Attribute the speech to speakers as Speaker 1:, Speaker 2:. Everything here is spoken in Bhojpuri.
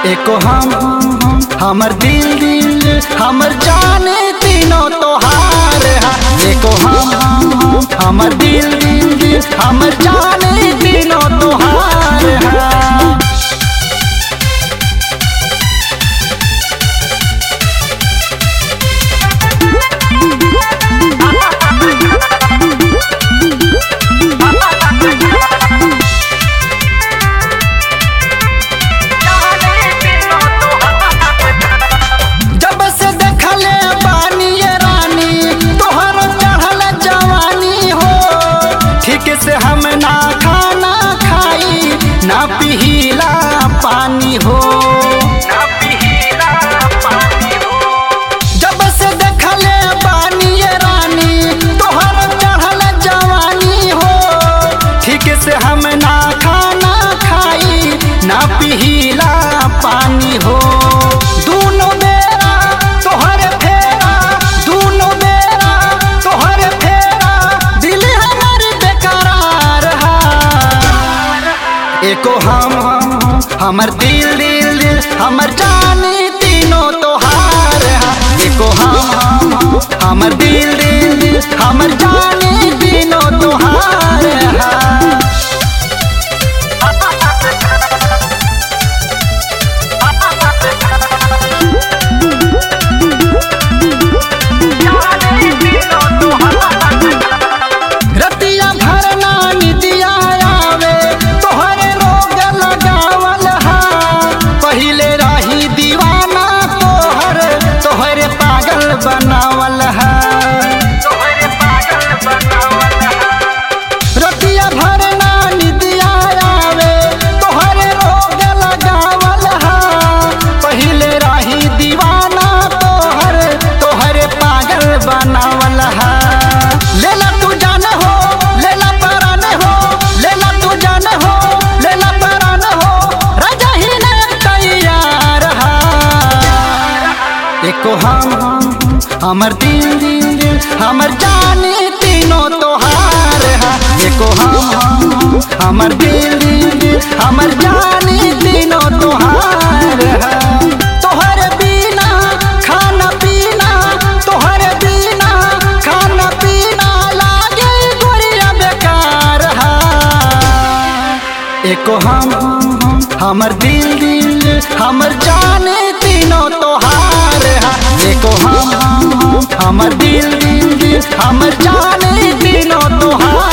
Speaker 1: एको हमर दिल हमर जाने तीनों तोहार हा। एको हमर दिल हमर जाने तीनों तोहार हा। से हम ना खाना खाई ना पिहिला पानी हो, ना पिहिला पानी हो। जब से देखले बानी ये रानी तोहर चढ़ल जवानी हो, ठीक से हम ना खाना खाई ना पिहिला पानी हो। दूनो बेरा तोहर फेरा, दूनो बेरा तोहर फेरा, दिल हमर बेकरार हा। एको हमर दिल हमर जाने तीनों तोहार हा। एको हमर दिल हमर जाने तीनों तोहार हा। रतिया भरना निदिया आवे तोहरे रोग लगावल हा। पहिले रही दीवाना तोहर तोहरे पागल बनावल हा। रतिया भरना निदिया आवे तोहरे रोग लगावल हा। पहिले रही दीवाना तोहर तोहरे पागल बनावल हा। लेला तू जान हो, लेला परान हो, लेला तू जान हो, लेला परान हो, राजा ही ने तैयार हा। एको हमर दिल हमर जाने तीनों तोहार हा। एको हमर दिल हमर जाने तीनों तोहार हा। तोहर बिना खाना पीना, तोहर बिना खाना पीना लागे गोरिया बेकार हा। एको हमर दिल हमर जाने तीनों तोहार हा। एको हमर दिल हमर जाने तीनों तोहार